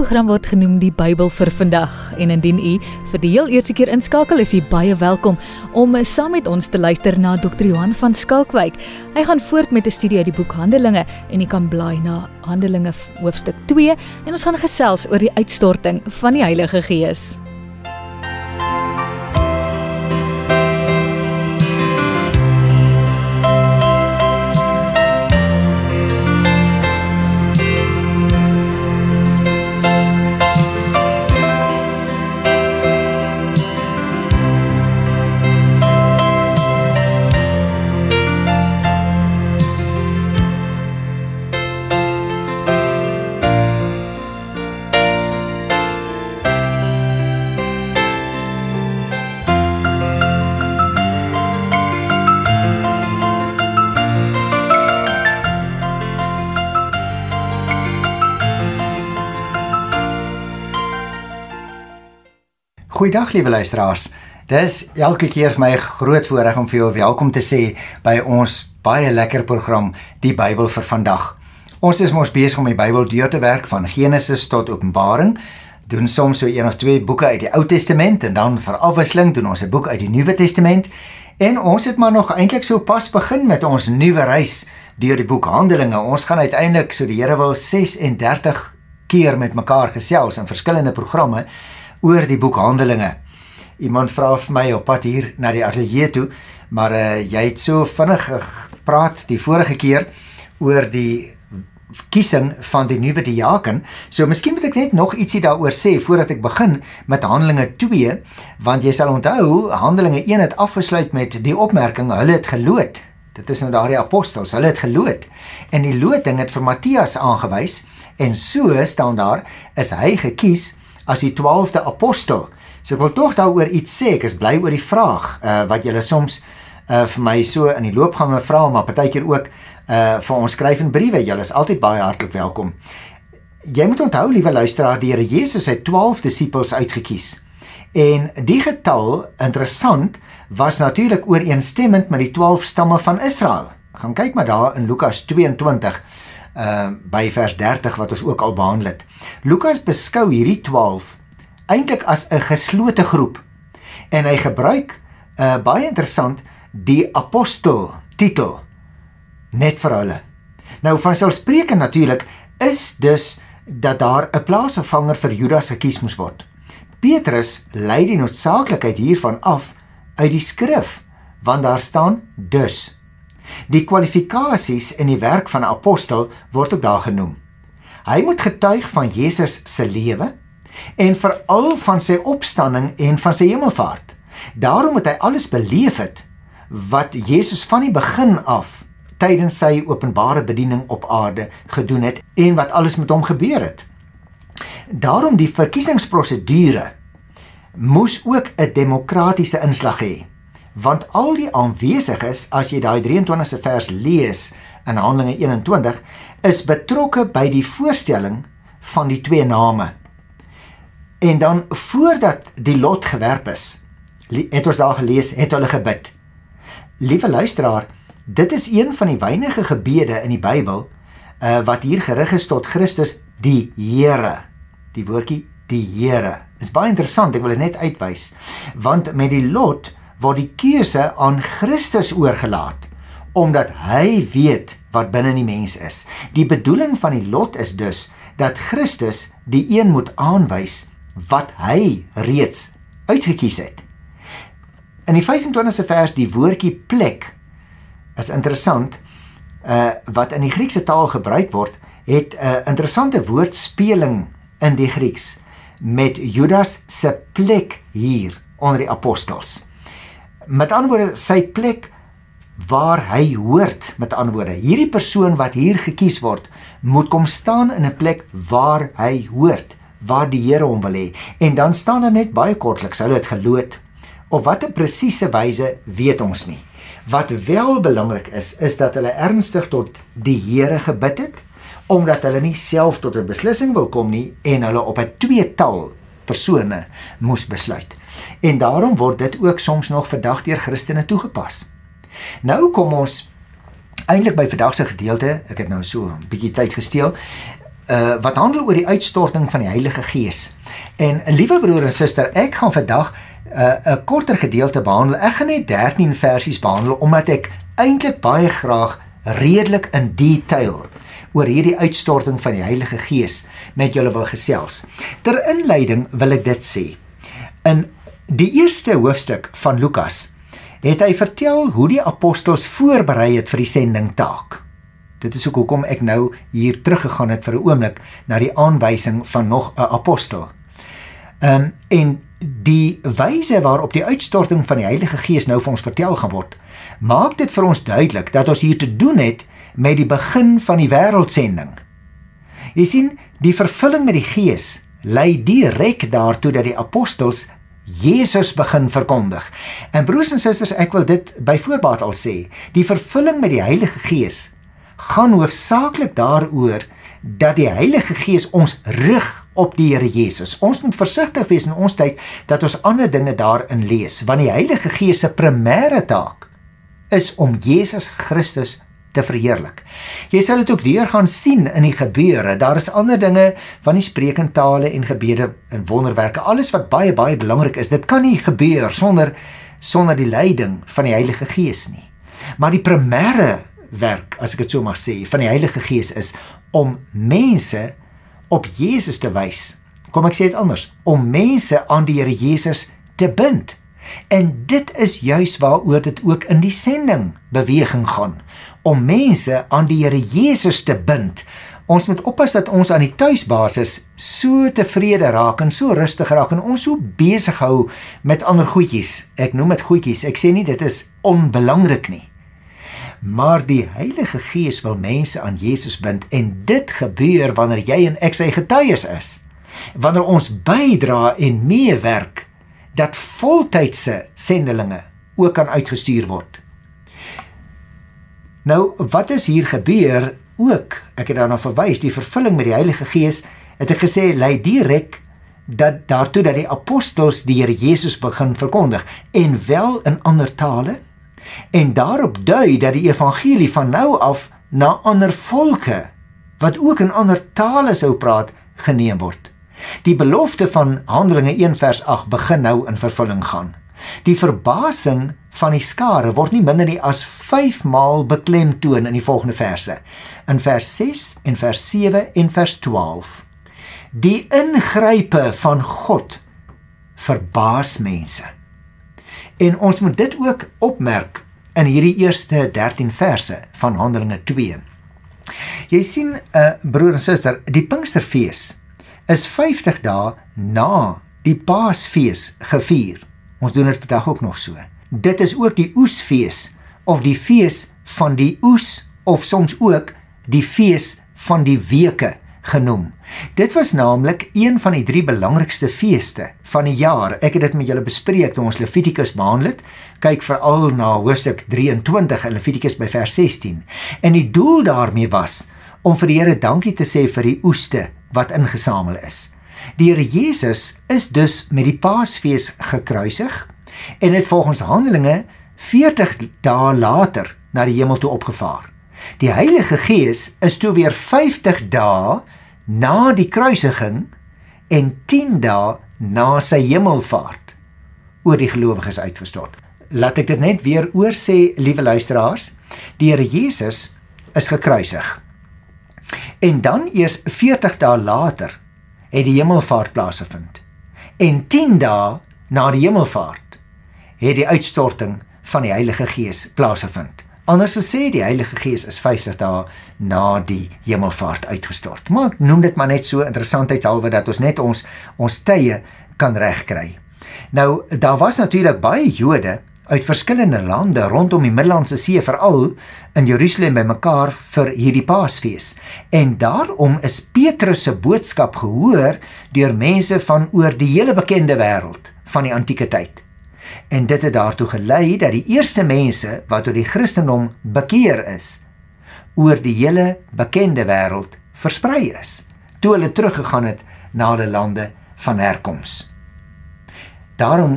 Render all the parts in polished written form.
program word genoem die Bybel vir vandag. En indien u vir die heel eerste keer inskakel, is u baie welkom om saam met ons te luister na Dr. Johan van Skalkwyk. Hy gaan voort met 'n studie uit die boek Handelinge en u kan blaai na Handelinge hoofstuk 2 en ons gaan gesels oor die uitstorting van die Heilige Gees. Goeiedag liewe luisteraars, dis elke keer vir my 'n groot voorreg om vir jou welkom te sê by ons baie lekker program, die Bybel vir vandag. Ons is mos besig om die Bybel deur te werk van Genesis tot Openbaring, doen soms so 1 of 2 boeke uit die Ou Testament en dan vir afwisseling doen ons 'n boek uit die Nuwe Testament en ons het maar nog eintlik so pas begin met ons nuwe reis deur die boek Handelinge. Ons gaan uiteindelik, so die Here wil, 36 keer met mekaar gesels in verskillende programme oor die boek Handelinge. Iemand vra vir my op pad hier na die ateljee toe, maar jy het so vinnig gepraat die vorige keer oor die kiesing van die nuwe diaken, so miskien moet ek net nog ietsie daaroor sê voordat ek begin met Handelinge 2, want jy sal onthou, Handelinge 1 het afgesluit met die opmerking, hulle het geloot. Dit is nou daar die apostels, hulle het geloot. En die loting het vir Matthias aangewys, en so staan daar, is hy gekies as die 12de apostel. So ek wil tog daaroor iets sê, ek is bly oor die vraag, wat julle soms vir my so in die loopgange vra, maar partykeer ook vir ons skryf in briewe, julle is altyd baie hartlik welkom. Jy moet onthou, liewe luisteraar, die Here Jesus het 12 disippels uitgekies. En die getal, interessant, was natuurlik ooreenstemmend met die 12 stamme van Israel. Gaan kyk maar daar in Lukas 22, by vers 30 wat ons ook al behandel het. Lukas beskou hierdie 12 eintlik as 'n geslote groep en hy gebruik baie interessant die apostel titel net vir hulle. Nou vanselfsprekend natuurlik is dus dat daar 'n plaasvervanger vir Judas gekies moes word. Petrus lei die noodsaaklikheid hiervan af uit die skrif, want daar staan dus. Die kwalifikasies in die werk van 'n apostel word ook daar genoem. Hy moet getuig van Jesus se lewe en veral van sy opstanding en van sy hemelvaart. Daarom moet hy alles beleef het wat Jesus van die begin af tydens sy openbare bediening op aarde gedoen het en wat alles met hom gebeur het. Daarom die verkiesingsprosedure moes ook 'n demokratiese inslag hê. Want al die aanwesiges, as jy daai 23ste vers lees in Handelinge 21, is betrokke by die voorstelling van die 2 name. En dan, voordat die lot gewerp is, het ons daar gelees, het hulle gebid. Liewe luisteraar, dit is een van die weinige gebede in die Bybel, wat hier gerig is tot Christus, die Here. Die woordjie, die Here. Is baie interessant, ek wil dit net uitwys. Want met die lot word die keuse aan Christus oorgelaat, omdat hy weet wat binne die mens is. Die bedoeling van die lot is dus, dat Christus die een moet aanwys, wat hy reeds uitgekies het. In die 25ste vers, die woordjie plek, is interessant, wat in die Griekse taal gebruik word, het 'n interessante woordspeling in die Grieks, met Judas se plek hier onder die apostels. Met ander woorde, sy plek waar hy hoort, met ander woorde, hierdie persoon wat hier gekies word, moet kom staan in 'n plek waar hy hoort, waar die Here hom wil hê. En dan staan daar net baie kortliks, hulle het geloot. Op watter presiese wyse weet ons nie. Wat wel belangrik is dat hulle ernstig tot die Here gebid het, omdat hulle nie self tot 'n beslissing wil kom nie en hulle op 'n 2-tal persone moes besluit. En daarom word dit ook soms nog vandag deur Christene toegepas. Nou kom ons eintlik by vandag se gedeelte, ek het nou so 'n bietjie tyd gesteel, wat handel oor die uitstorting van die Heilige Gees. En liewe broer en suster, ek gaan vandag 'n korter gedeelte behandel. Ek gaan net 13 versies behandel, omdat ek eintlik baie graag redelik in detail oor hierdie uitstorting van die Heilige Gees met julle wil gesels. Ter inleiding wil ek dit sê. In die eerste hoofstuk van Lukas het hy vertel hoe die apostels voorberei het vir die sendingtaak. Dit is ook hoekom ek nou hier teruggegaan het vir 'n oomblik na die aanwysing van nog 'n apostel. En die wyse waarop die uitstorting van die Heilige Gees nou vir ons vertel gaan word, maak dit vir ons duidelik dat ons hier te doen het met die begin van die wêreldsending. Jy sien, die vervulling met die Gees lei direk daartoe dat die apostels Jesus begin verkondig. En broers en susters, ek wil dit by voorbaat al sê, die vervulling met die Heilige Gees gaan hoofsaaklik daaroor dat die Heilige Gees ons rig op die Here Jesus. Ons moet versigtig wees in ons tyd dat ons ander dinge daarin lees, want die Heilige Gees se primêre taak is om Jesus Christus te verheerlik. Jy sal dit ook deur gaan sien in die gebeure. Daar is ander dinge van die spreekentale en gebede en wonderwerke, alles wat baie belangrik is. Dit kan nie gebeur sonder die leiding van die Heilige Gees nie. Maar die primêre werk, as ek dit so mag sê, van die Heilige Gees is om mense op Jesus te wys. Kom ek sê dit anders, om mense aan die Here Jesus te bind. En dit is juis waaroor dit ook in die sending beweging gaan, om mense aan die Here Jesus te bind. Ons moet oppas dat ons aan die tuisbasis so tevrede raak en so rustig raak en ons so besig hou met ander goedjies. Ek noem dit goedjies, ek sê nie dit is onbelangrik nie. Maar die Heilige Gees wil mense aan Jesus bind, en dit gebeur wanneer jy en ek sy getuies is. Wanneer ons bydra en meewerk dat voltydse sendelinge ook kan uitgestuur word. Nou, wat is hier gebeur ook? Ek het daarna verwys, die vervulling met die Heilige Gees, het ek gesê, lei direk daartoe dat die apostels die Here Jesus begin verkondig, en wel in ander tale, en daarop dui dat die evangelie van nou af na ander volke, wat ook in ander tale sou praat, geneem word. Die belofte van Handelinge 1 vers 8 begin nou in vervulling gaan. Die verbasing van die skare word nie minder nie as 5 maal beklemtoon in die volgende verse. In vers 6 en vers 7 en vers 12. Die ingrype van God verbaas mense. En ons moet dit ook opmerk in hierdie eerste 13 verse van Handelinge 2. Jy sien, broer en suster, die Pinksterfees is 50 dae na die Paasfees gevier. Ons doen dit vandag ook nog so. Dit is ook die Oesfees, of die fees van die oes, of soms ook die fees van die weke genoem. Dit was naamlik een van die 3 belangrikste feeste van die jaar. Ek het dit met julle bespreek toe ons Levitikus behandel het. Kyk veral na hoofstuk 23 in Levitikus by vers 16. En die doel daarmee was om vir die Here dankie te sê vir die oeste wat ingesamel is. Die Here Jesus is dus met die Paasfees gekruisig en het volgens Handelinge 40 dae later na die hemel toe opgevaar. Die Heilige Gees is toe weer 50 dae na die kruisiging en 10 dae na sy hemelvaart oor die gelowiges uitgestort. Laat ek dit net weer oor sê, liewe luisteraars, die Here Jesus is gekruisig. En dan eers 40 dae later het die hemelvaart plaasgevind. En 10 dae na die hemelvaart het die uitstorting van die Heilige Gees plaasgevind. Anders gesê, die Heilige Gees is 50 dae na die hemelvaart uitgestort. Maar ek noem dit maar net so interessantheidshalwe dat ons net ons tye kan regkry. Nou, daar was natuurlik baie Jode uit verskillende lande rondom die Middellandse See, veral in Jerusalem bymekaar vir hierdie Paasfees. En daarom is Petrus se boodskap gehoor deur mense van oor die hele bekende wêreld van die antieke tyd. En dit het daartoe gelei dat die eerste mense wat tot die Christendom bekeer is, oor die hele bekende wêreld versprei is, toe hulle teruggegaan het na hulle lande van herkoms. Daarom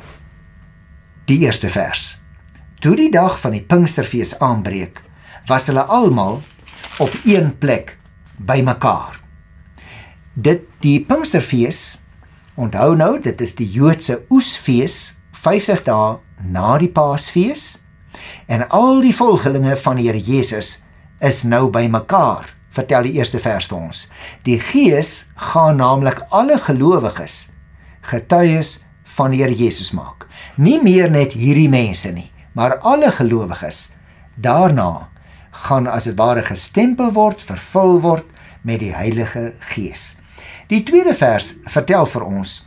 die eerste vers. Toe die dag van die Pinksterfees aanbreek, was hulle almal op een plek bymekaar. Die Pinksterfees, onthou nou, dit is die Joodse oesfees, 50 dae na die Paasfees, en al die volgelinge van die Here Jesus is nou by mekaar, vertel die eerste vers vir ons. Die Gees gaan naamlik alle gelowiges getuies van die Here Jesus maak. Nie meer net hierdie mense nie, maar alle gelowiges daarna gaan as het ware gestempel word, vervul word met die Heilige Gees. Die tweede vers vertel vir ons,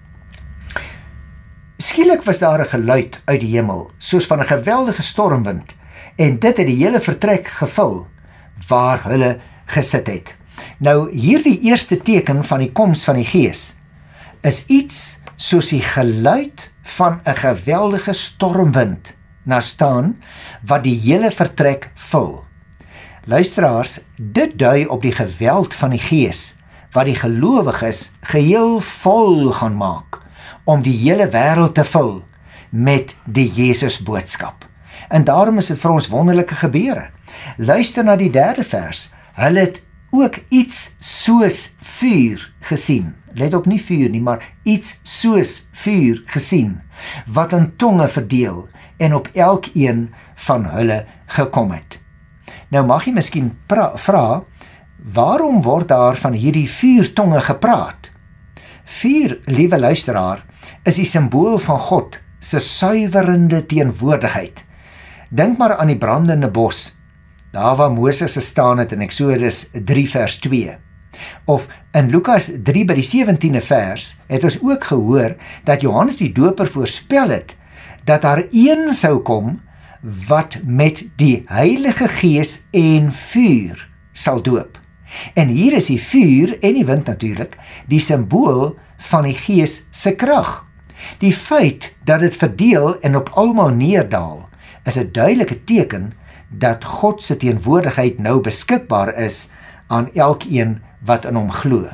skielik was daar 'n geluid uit die hemel, soos van 'n geweldige stormwind, en dit het die hele vertrek gevul, waar hulle gesit het. Nou, hierdie eerste teken van die koms van die Gees, is iets soos die geluid van 'n geweldige stormwind, na staan, wat die hele vertrek vul. Luisteraars, dit dui op die geweld van die Gees, wat die gelowiges geheel vol gaan maak, om die hele wêreld te vul met die Jesus boodskap. En daarom is dit vir ons wonderlike gebeure. Luister na die derde vers. Hulle het ook iets soos vuur gesien. Let op, nie vuur nie, maar iets soos vuur gesien, wat in tonge verdeel en op elkeen van hulle gekom het. Nou mag jy miskien vra, waarom word daar van hierdie vuurtonge gepraat? Vuur, liewe luisteraar, is die simbool van God se suiwerende teenwoordigheid. Dink maar aan die brandende bos, daar waar Moses gestaan het in Eksodus 3 vers 2. Of in Lukas 3 by die 17de vers het ons ook gehoor dat Johannes die Doper voorspel het dat daar een sou kom wat met die Heilige Gees en vuur sal doop. En hier is die vuur en die wind natuurlik die simbool van die Gees se krag. Die feit dat dit verdeel en op almal neerdaal is 'n duidelike teken dat God se teenwoordigheid nou beskikbaar is aan elkeen wat in hom glo.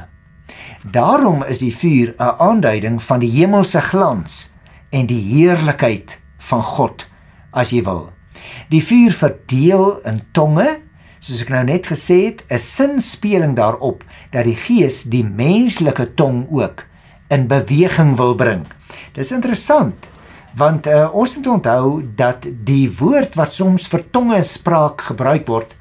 Daarom is die vuur 'n aanduiding van die hemelse glans en die heerlikheid van God, as jy wil. Die vuur verdeel in tonge, soos ek nou net gesê het, 'n sinspeling daarop dat die Gees die menslike tong ook in beweging wil bring. Dis interessant, want ons moet onthou dat die woord wat soms vir tongespraak gebruik word,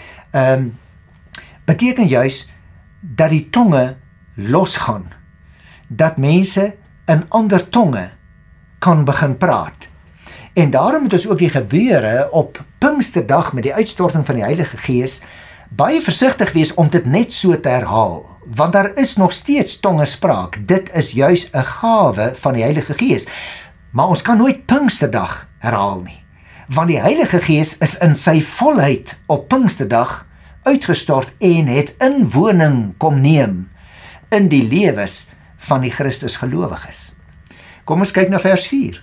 beteken juis dat die tonge losgaan, dat mense in ander tonge kan begin praat. En daarom moet ons ook die gebeure op Pinksterdag met die uitstorting van die Heilige Gees baie versigtig wees om dit net so te herhaal, want daar is nog steeds tongespraak. Dit is juis 'n gawe van die Heilige Gees. Maar ons kan nooit Pinksterdag herhaal nie, want die Heilige Gees is in sy volheid op Pinksterdag uitgestort en het inwoning kom neem in die lewens van die Christus gelowiges. Kom ons kyk na vers 4.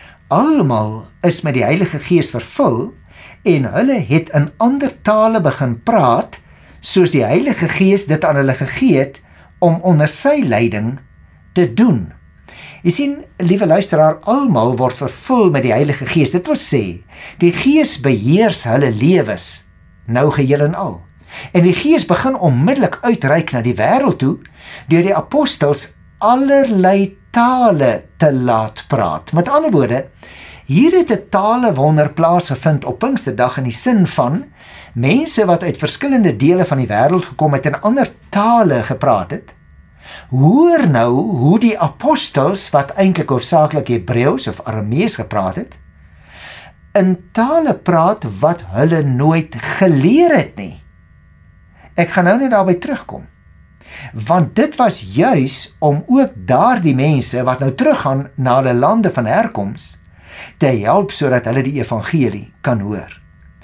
Almal is met die Heilige Gees vervul en hulle het in ander tale begin praat, soos die Heilige Gees dit aan hulle gegee het om onder sy leiding te doen. Jy sien, liewe luisteraar, almal word vervul met die Heilige Gees. Dit wil sê, die Gees beheers hulle lewens, nou geheel en al. En die Gees begin onmiddellik uitreik na die wêreld toe, deur die apostels allerlei tale te laat praat. Met ander woorde, hier het 'n talewonder plaasgevind op Pinksterdag in die sin van mense wat uit verskillende dele van die wêreld gekom het en ander tale gepraat het. Hoor nou hoe die apostels, wat eintlik hoofsaaklik Hebreëus of Aramees gepraat het, in tale praat wat hulle nooit geleer het nie. Ek gaan nou net daarby terugkom. Want dit was juis om ook daardie mense wat nou teruggaan na hulle lande van herkoms te help sodat hulle die evangelie kan hoor.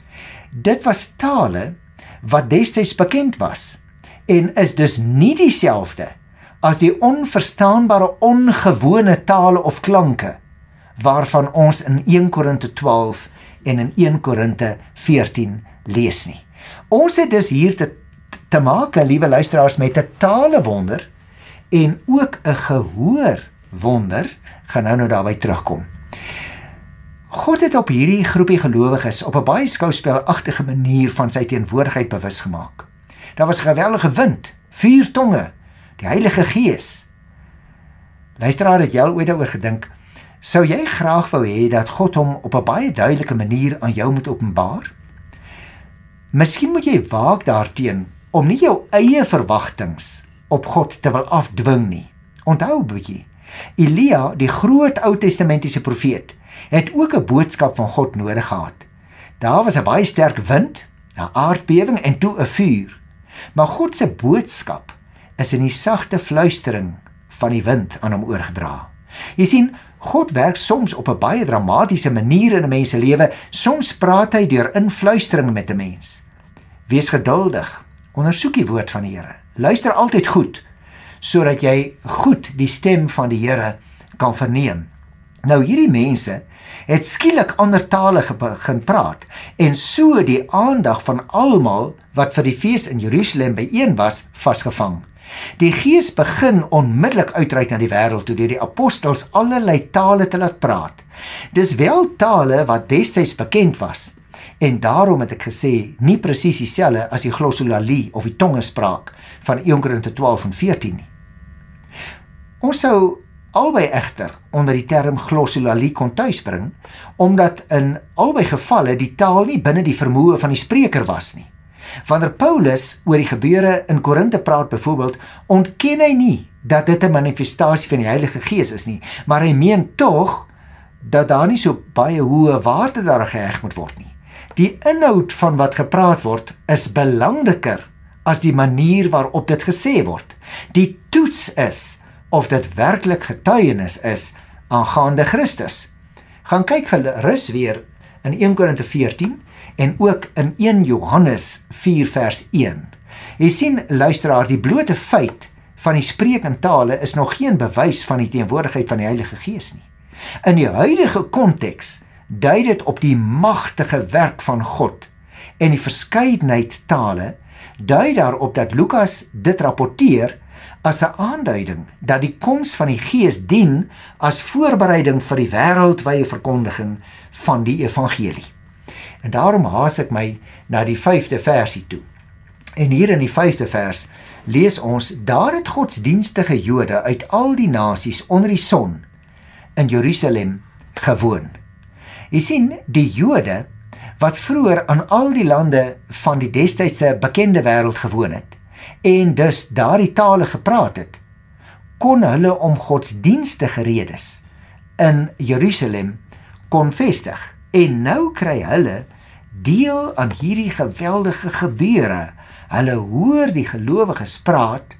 Dit was tale wat destyds bekend was en is dus nie dieselfde as die onverstaanbare ongewone tale of klanke waarvan ons in 1 Korinte 12 en in 1 Korinte 14 lees nie. Ons het dus hier te maak, liewe luisteraars, met 'n talewonder en ook 'n gehoorwonder, gaan nou daarby terugkom. God het op hierdie groepie gelowiges op 'n baie skouspelagtige manier van sy teenwoordigheid bewus gemaak. Daar was 'n geweldige wind, 4 tonge, die Heilige Gees. Luisteraar, het jy al ooit daaroor gedink, sou jy graag wou hê dat God hom op 'n baie duidelike manier aan jou moet openbaar? Miskien moet jy waak daarteen om nie jou eie verwagtings op God te wil afdwing nie. Onthou 'n bietjie, Elia, die groot Ou Testamentiese profeet, het ook 'n boodskap van God nodig gehad. Daar was 'n baie sterk wind, 'n aardbewing en toe 'n vuur. Maar God se boodskap is in die sagte fluistering van die wind aan hom oorgedra. Jy sien, God werk soms op 'n baie dramatiese manier in 'n mens se lewe. Soms praat hy deur influistering met 'n mens. Wees geduldig, ondersoek die woord van die Here. Luister altyd goed, sodat jy goed die stem van die Here kan verneem. Nou hierdie mense het skielik ander tale begin praat en so die aandag van almal wat vir die fees in Jerusalem byeen was, vasgevang. Die Gees begin onmiddellik uitreik na die wêreld toe deur die apostels allerlei tale te laat praat. Dis wel tale wat destyds bekend was en daarom het ek gesê nie presies dieselfde as die glossolalie of die tongespraak van 1 Korinte 12 en 14 nie. Ons sou albei egter onder die term glossolalie kon tuisbring, omdat in albei gevalle die taal nie binne die vermoë van die spreker was nie. Wanneer Paulus oor die gebeure in Korinte praat byvoorbeeld, ontken hy nie dat dit 'n manifestasie van die Heilige Gees is nie, maar hy meen tog dat daar nie so baie hoë waarde daaraan geheg moet word nie. Die inhoud van wat gepraat word is belangriker as die manier waarop dit gesê word. Die toets is of dit werklik getuienis is aangaande Christus. Gaan kyk gerus weer in 1 Korinte 14 en ook in 1 Johannes 4 vers 1. Jy sien, luisteraar, die blote feit van die spreek in tale is nog geen bewys van die teenwoordigheid van die Heilige Gees nie. In die huidige konteks dui dit op die magtige werk van God en die verskeidenheid tale dui daarop dat Lukas dit rapporteer as 'n aanduiding dat die koms van die Gees dien as voorbereiding vir die wêreldwye verkondiging van die evangelie. En daarom haas ek my na die 5de versie toe. En hier in die 5de vers lees ons, daar het godsdienstige Jode uit al die nasies onder die son in Jerusalem gewoon. Jy sien, die Jode wat vroeër aan al die lande van die destydse bekende wêreld gewoon het, en dus daardie tale gepraat het, kon hulle om godsdienstige redes in Jerusalem kon vestig. En nou kry hulle deel aan hierdie geweldige gebeure. Hulle hoor die gelowiges praat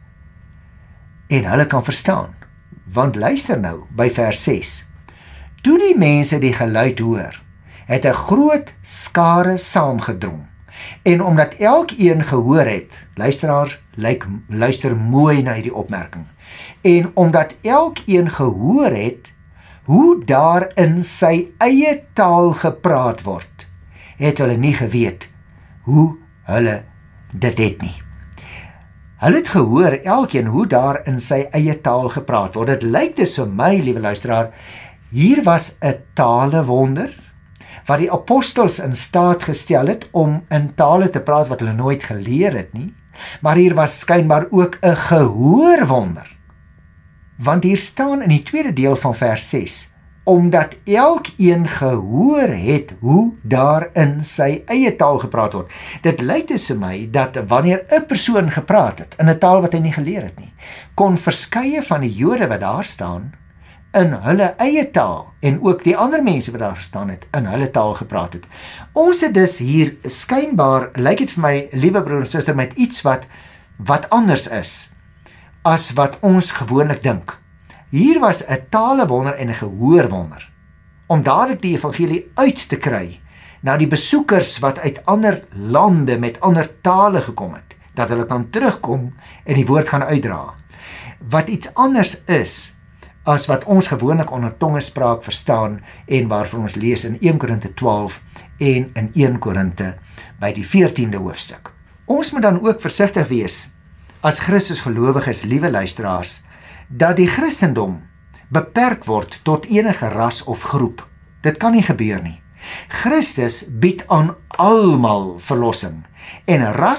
en hulle kan verstaan. Want luister nou by vers 6. Toe die mense die geluid hoor, het 'n groot skare saamgedrom. En omdat elkeen gehoor het, luisteraars, luister mooi na hierdie opmerking. En omdat elkeen gehoor het hoe daar in sy eie taal gepraat word, het hulle nie geweet hoe hulle dit het nie. Hulle het gehoor elkeen hoe daar in sy eie taal gepraat word. Dit lyk dus vir my, liewe luisteraar, hier was 'n talewonder wat die apostels in staat gestel het om in tale te praat wat hulle nooit geleer het nie, maar hier was skynbaar ook 'n gehoorwonder. Want hier staan in die tweede deel van vers 6, omdat elkeen gehoor het hoe daar in sy eie taal gepraat word. Dit lyk dus vir my dat wanneer 'n persoon gepraat het in 'n taal wat hy nie geleer het nie, kon verskeie van die Jode wat daar staan in hulle eie taal en ook die ander mense wat daar gestaan het in hulle taal gepraat het. Ons het dus hier skynbaar, lyk dit vir my, liewe broer en suster, met iets wat anders is as wat ons gewoonlik dink. Hier was 'n talewonder en 'n gehoorwonder, om dadelik die evangelie uit te kry na die besoekers wat uit ander lande met ander tale gekom het, dat hulle kan terugkom en die woord gaan uitdra. Wat iets anders is as wat ons gewoonlik onder tongespraak verstaan en waarvan ons lees in 1 Korinte 12 en in 1 Korinte by die 14de hoofstuk. Ons moet dan ook versigtig wees as Christus gelowiges, liewe luisteraars, dat die Christendom beperk word tot enige ras of groep. Dit kan nie gebeur nie. Christus bied aan almal verlossing en ras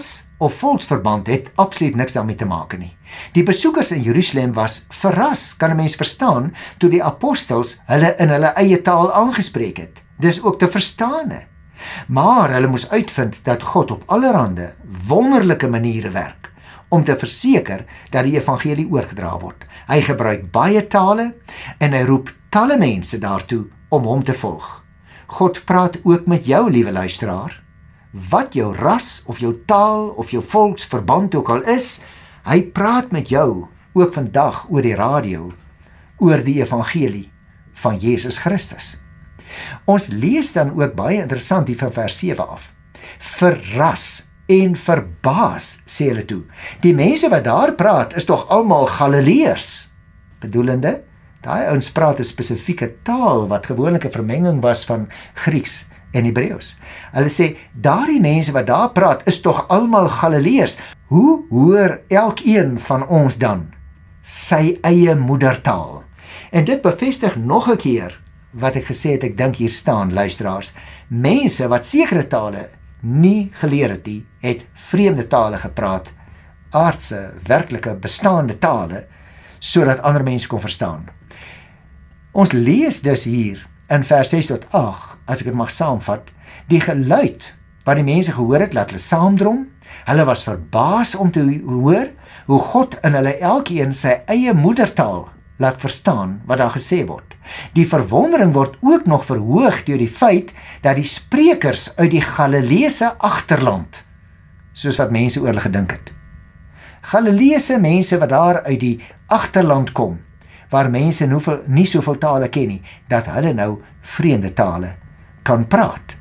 of volksverband het absoluut niks daarmee te maak nie. Die besoekers in Jerusalem was verras, kan 'n mens verstaan, toe die apostels hulle in hulle eie taal aangespreek het. Dis ook te verstaan. Maar hulle moes uitvind dat God op allerhande wonderlike maniere werk om te verseker dat die evangelie oorgedra word. Hy gebruik baie tale en hy roep talle mense daartoe om hom te volg. God praat ook met jou, liewe luisteraar. Wat jou ras of jou taal of jou volksverband ook al is, hy praat met jou ook vandag oor die radio, oor die evangelie van Jesus Christus. Ons lees dan ook baie interessant hier van vers 7 af. Verras en verbaas, sê hulle toe. Die mense wat daar praat is tog almal Galileërs. Bedoelende, daai ouens praat 'n spesifieke taal wat gewoonlik 'n vermenging was van Grieks en Hebreëus. Hulle sê, daardie mense wat daar praat is tog almal Galileërs. Hoe hoor elkeen van ons dan sy eie moedertaal? En dit bevestig nog 'n keer wat ek gesê het, ek dink hier staan, luisteraars, mense wat sekere tale nie geleer het nie, het vreemde tale gepraat, aardse, werklike, bestaande tale, sodat ander mense kon verstaan. Ons lees dus hier in vers 6 tot 8, as ek dit mag saamvat, die geluid wat die mense gehoor het, laat hulle saamdrom. Hulle was verbaas om te hoor hoe God in hulle elkeen sy eie moedertaal laat verstaan wat daar gesê word. Die verwondering word ook nog verhoog deur die feit dat die sprekers uit die Galileese agterland, soos wat mense oor hulle gedink het. Galileese mense wat daar uit die agterland kom, waar mense nie soveel tale ken nie, dat hulle nou vreemde tale kan praat.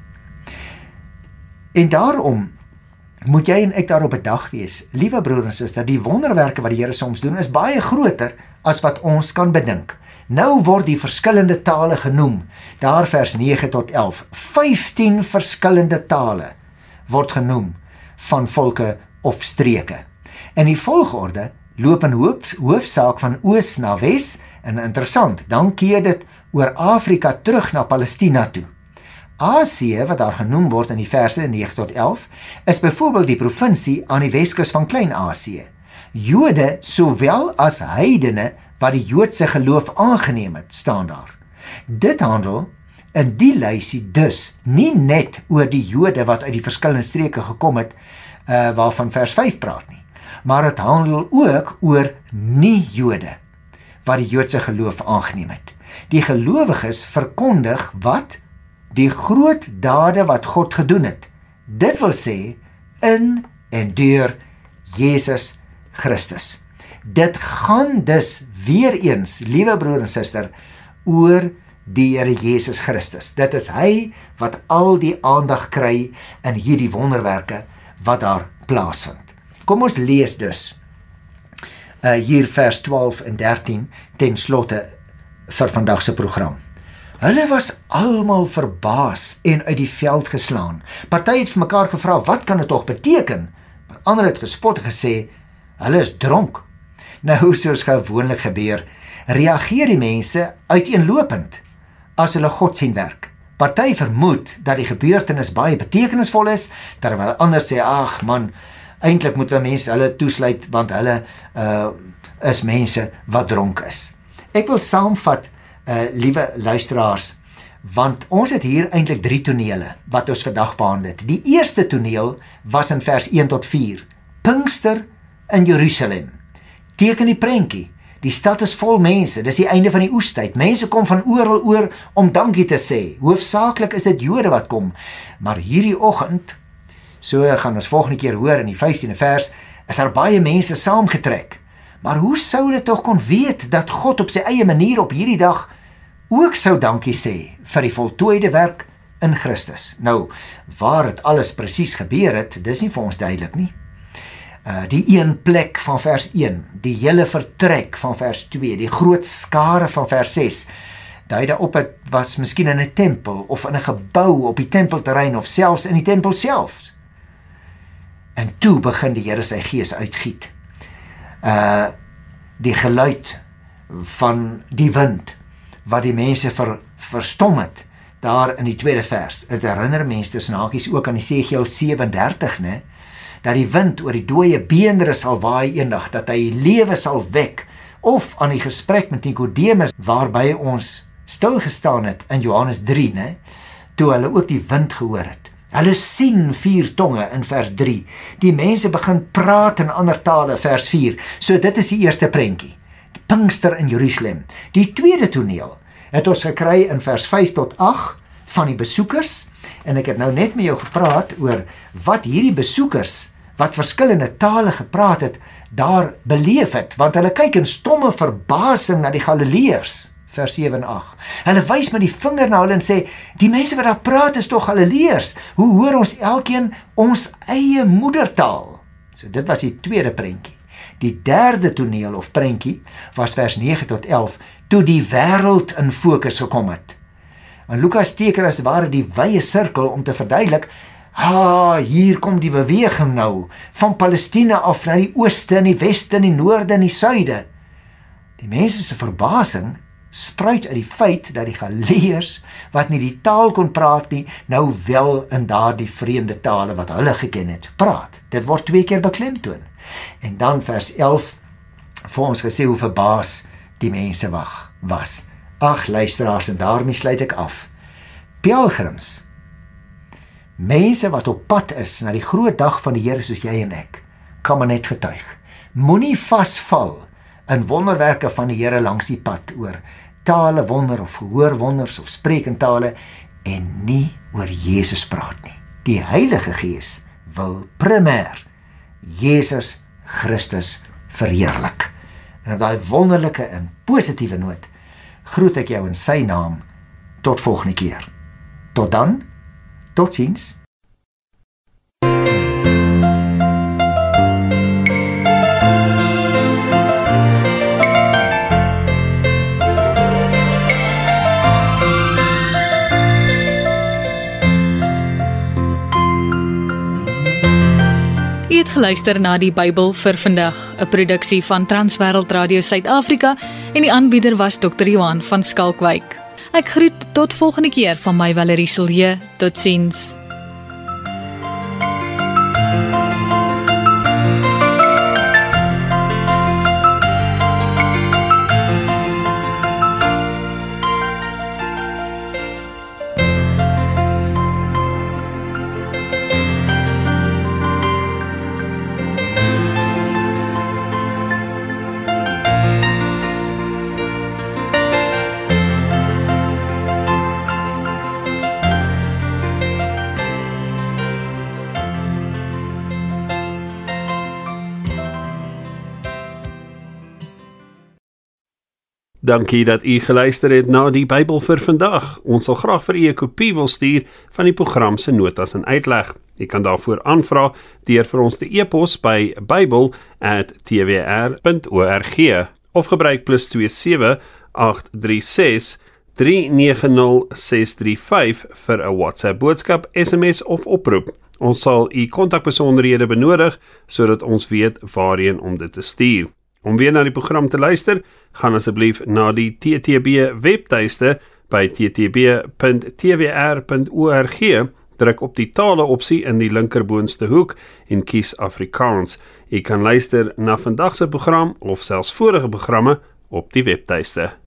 En daarom moet jy en ek daarop bedag wees, liewe broer en suster, die wonderwerke wat die Here soms doen, is baie groter as wat ons kan bedink. Nou word die verskillende tale genoem, daar vers 9 tot 11, 15 verskillende tale word genoem van volke of streke. En die volgorde loop in hoofsaak van oos na wes, en interessant, dan keer dit oor Afrika terug na Palestina toe. Asië, wat daar genoem word in die verse 9 tot 11, is byvoorbeeld die provinsie aan die Weskus van Klein-Asië. Jode sowel as heidene wat die Joodse geloof aangeneem het, staan daar. Dit handel in die lysie dus nie net oor die Jode wat uit die verskillende streke gekom het, waarvan vers 5 praat nie, maar het handel ook oor nie-Jode wat die Joodse geloof aangeneem het. Die gelowiges verkondig wat? Die groot dade wat God gedoen het. Dit wil sê, in en deur Jesus Christus. Dit gaan dus weer eens, liewe broer en suster, oor die Here Jesus Christus. Dit is hy wat al die aandag kry in hierdie wonderwerke wat daar plaasvind. Kom ons lees dus hier vers 12 en 13 ten slotte vir vandag se program. Hulle was almal verbaas en uit die veld geslaan. Party het vir mekaar gevra, wat kan dit tog beteken? Maar ander het gespot en gesê, hulle is dronk. Nou, soos gewoonlik gebeur, reageer die mense uiteenlopend as hulle God sien werk. Party vermoed dat die gebeurtenis baie betekenisvol is, terwyl ander sê, ag man, eintlik moet mense hulle toesluit, want hulle is mense wat dronk is. Ek wil saamvat, liewe luisteraars, want ons het hier eintlik 3 tonele wat ons vandag behandel het. Die eerste toneel was in vers 1 tot 4. Pinkster in Jerusalem. Teken die prentjie. Die stad is vol mense, dis die einde van die oestyd. Mense kom van oral oor om dankie te sê. Hoofsaaklik is dit Jode wat kom. Maar hierdie oggend, so gaan ons volgende keer hoor in die 15de vers, is daar baie mense saamgetrek. Maar hoe sou hulle tog kon weet dat God op sy eie manier op hierdie dag ook sou dankie sê vir die voltooide werk in Christus? Nou, waar het alles presies gebeur het, dis nie vir ons duidelik nie. Die een plek van vers 1, die hele vertrek van vers 2, die groot skare van vers 6, dui daarop het was miskien in 'n tempel of in 'n gebou op die tempelterrein of selfs in die tempel self. En toe begin die Here sy gees uitgiet. Die geluid van die wind wat die mense verstom het daar in die tweede vers. Het herinner mense snakies ook aan Esegiel 37, né? dat die wind oor die dooie beendere sal waai eendag, dat hy lewe sal wek, of aan die gesprek met Nikodemus, waarby ons stilgestaan het in Johannes 3, né? Toe hulle ook die wind gehoor het. Hulle sien 4 tonge in vers 3. Die mense begin praat in ander tale, vers 4. So dit is die eerste prentjie. Die Pinkster in Jerusalem. Die tweede toneel het ons gekry in vers 5 tot 8 van die besoekers, en ek het nou net met jou gepraat oor wat hierdie besoekers, wat verskillende tale gepraat het, daar beleef het, want hulle kyk in stomme verbasing na die Galileërs, vers 7 en 8. Hulle wys met die vinger na hulle en sê, die mense wat daar praat is toch Galileërs, hoe hoor ons elkeen ons eie moedertaal? So dit was die tweede prentjie. Die derde toneel of prentjie was vers 9 tot 11, toe die wêreld in fokus gekom het. En Lukas teken as ware die wye sirkel om te verduidelik, hier kom die beweging nou, van Palestina af na die ooste en die weste en die noorde en die suide. Die mense se verbasing spruit uit die feit dat die Galileërs, wat nie die taal kon praat nie, nou wel in daardie vreemde tale wat hulle geken het, praat. Dit word 2 keer beklemtoon. En dan vers 11, vir ons gesê hoe verbaas die mense was. Ag luisteraars, en daarmee sluit ek af. Pelgrims, mense wat op pad is na die groot dag van die Here soos jy en ek, kan maar net getuig. Moenie vasval in wonderwerke van die Here langs die pad oor tale wonder of gehoorwonders of sprekentale en nie oor Jesus praat nie. Die Heilige Gees wil primêr Jesus Christus verheerlik. En op daai wonderlike en positiewe noot groet ek jou in sy naam tot volgende keer. Tot dan, totsiens. U het geluister na die Bybel vir vandag, 'n produksie van Transwêreld Radio Suid-Afrika en die aanbieder was Dr. Johan van Skalkwyk. Ek groet tot volgende keer van my Valerie Silje. Totsiens. Dankie dat u geluister het na die Bybel vir vandag. Ons sal graag vir u 'n kopie wil stuur van die program se notas en uitleg. U kan daarvoor aanvra deur vir ons te e-pos by bybel@twr.org of gebruik +27 836 390 635 vir 'n WhatsApp boodskap, SMS of oproep. Ons sal u kontakbesonderhede benodig sodat ons weet waarheen om dit te stuur. Om weer na die program te luister, gaan asseblief na die TTB webtuiste by ttb.twr.org, druk op die tale opsie in die linkerboonste hoek en kies Afrikaans. U kan luister na vandag se program of selfs vorige programme op die webtuiste.